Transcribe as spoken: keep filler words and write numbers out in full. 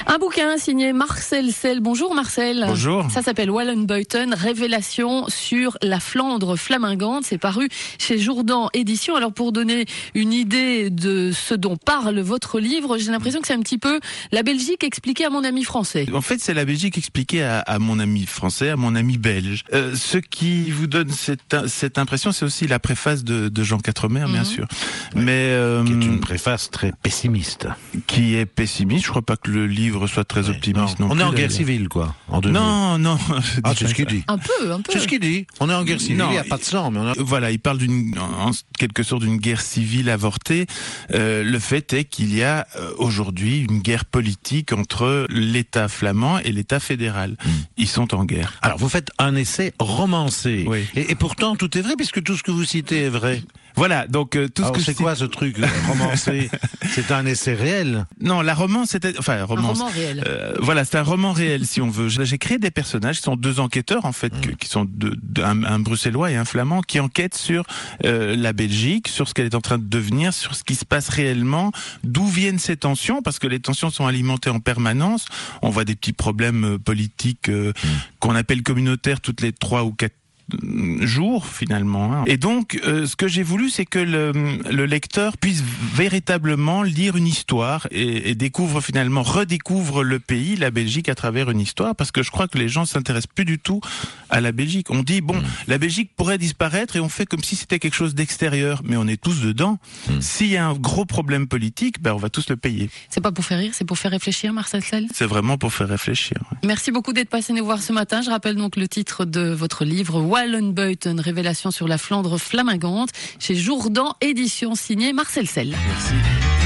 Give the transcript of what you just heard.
Un bouquin signé Marcel Sel. Bonjour Marcel. Bonjour. Ça s'appelle Wallenbuiten, révélation sur la Flandre flamingante. C'est paru chez Jourdan Éditions. Alors pour donner une idée de ce dont parle votre livre, j'ai l'impression que c'est un petit peu la Belgique expliquée à mon ami français. En fait, c'est la Belgique expliquée à, à mon ami français, à mon ami belge. Euh, ce qui vous donne cette, cette impression, c'est aussi la préface de, de Jean Quatremer, mmh. bien sûr. Mais euh, qui est une préface très pessimiste. Qui est pessimiste. Je crois pas que le livre soit très oui, optimiste. Non. Non On plus, est en guerre d'ailleurs. civile, quoi. En deux non, non. Ah, c'est ce qu'il dit. Un peu, un peu. C'est ce qu'il dit. On est en guerre civile. Non, il n'y a pas de sang, mais on a... Voilà, il parle d'une, en quelque sorte, d'une guerre civile avortée. Euh, le fait est qu'il y a euh, aujourd'hui une guerre politique entre l'État flamand et l'État fédéral. Mmh. Ils sont en guerre. Alors, vous faites un essai romancé. Oui. Et, et pourtant, tout est vrai, puisque tout ce que vous citez est vrai. Voilà, donc euh, tout Alors, ce que c'est je quoi ce truc romancé? C'est un essai réel? Non, la romance c'était enfin romance. Un roman réel. Euh, voilà, c'est un roman réel si on veut. J'ai créé des personnages qui sont deux enquêteurs en fait, mmh. que, qui sont deux, deux, un, un bruxellois et un flamand qui enquêtent sur euh, la Belgique, sur ce qu'elle est en train de devenir, sur ce qui se passe réellement, d'où viennent ces tensions, parce que les tensions sont alimentées en permanence. On voit des petits problèmes politiques euh, mmh. qu'on appelle communautaires toutes les trois ou quatre jour finalement. Et donc, euh, ce que j'ai voulu, c'est que le, le lecteur puisse véritablement lire une histoire et, et découvre finalement, redécouvre le pays, la Belgique à travers une histoire, parce que je crois que les gens s'intéressent plus du tout à la Belgique. On dit, bon, mmh. la Belgique pourrait disparaître et on fait comme si c'était quelque chose d'extérieur, mais on est tous dedans. Mmh. S'il y a un gros problème politique, ben on va tous le payer. C'est pas pour faire rire, c'est pour faire réfléchir, Marcel Sel. C'est vraiment pour faire réfléchir. Ouais. Merci beaucoup d'être passé nous voir ce matin. Je rappelle donc le titre de votre livre, Wallenbuiten, révélation sur la Flandre flamingante, chez Jourdan Éditions, signé Marcel Sel. Merci.